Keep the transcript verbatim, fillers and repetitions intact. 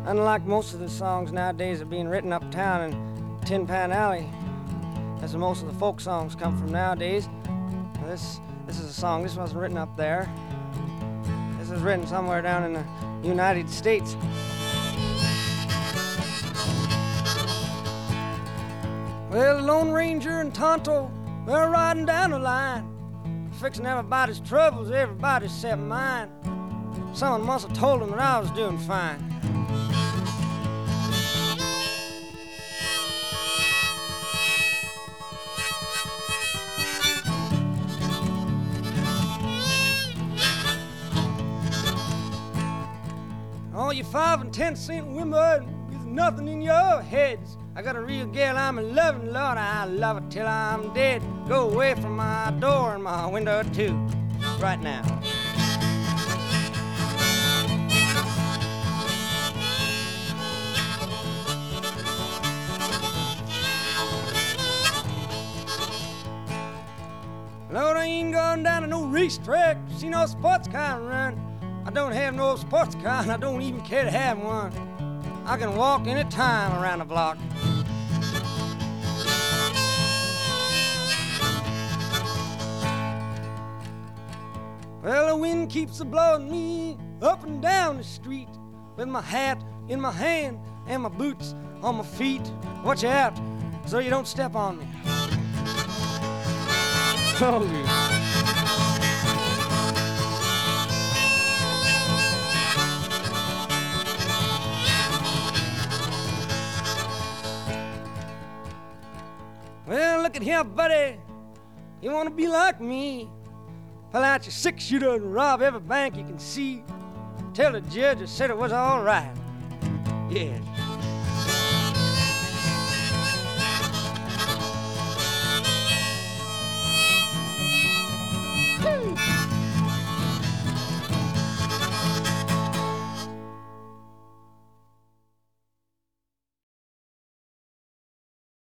Unlike most of the songs nowadays that are being written uptown in Tin Pan Alley, that's where most of the folk songs come from nowadays. This this is a song, this wasn't written up there. This was written somewhere down in the United States. Well, the Lone Ranger and Tonto, they're riding down the line, fixing everybody's troubles, everybody except mine. Someone must have told them that I was doing fine. All you five and ten cent women with nothing in your heads. I got a real gal I'm in loving, Lord, I love her till I'm dead. Go away from my door and my window too, right now. Lord, I ain't gone down to no racetrack, see no sports car run. I don't have no sports car, and I don't even care to have one. I can walk any time around the block. Well, the wind keeps a-blowing me up and down the street with my hat in my hand and my boots on my feet. Watch out so you don't step on me. Holy. Well, look at here, buddy. You want to be like me? Pull out your six-shooter and rob every bank you can see. Tell the judge I said it was all right. Yeah.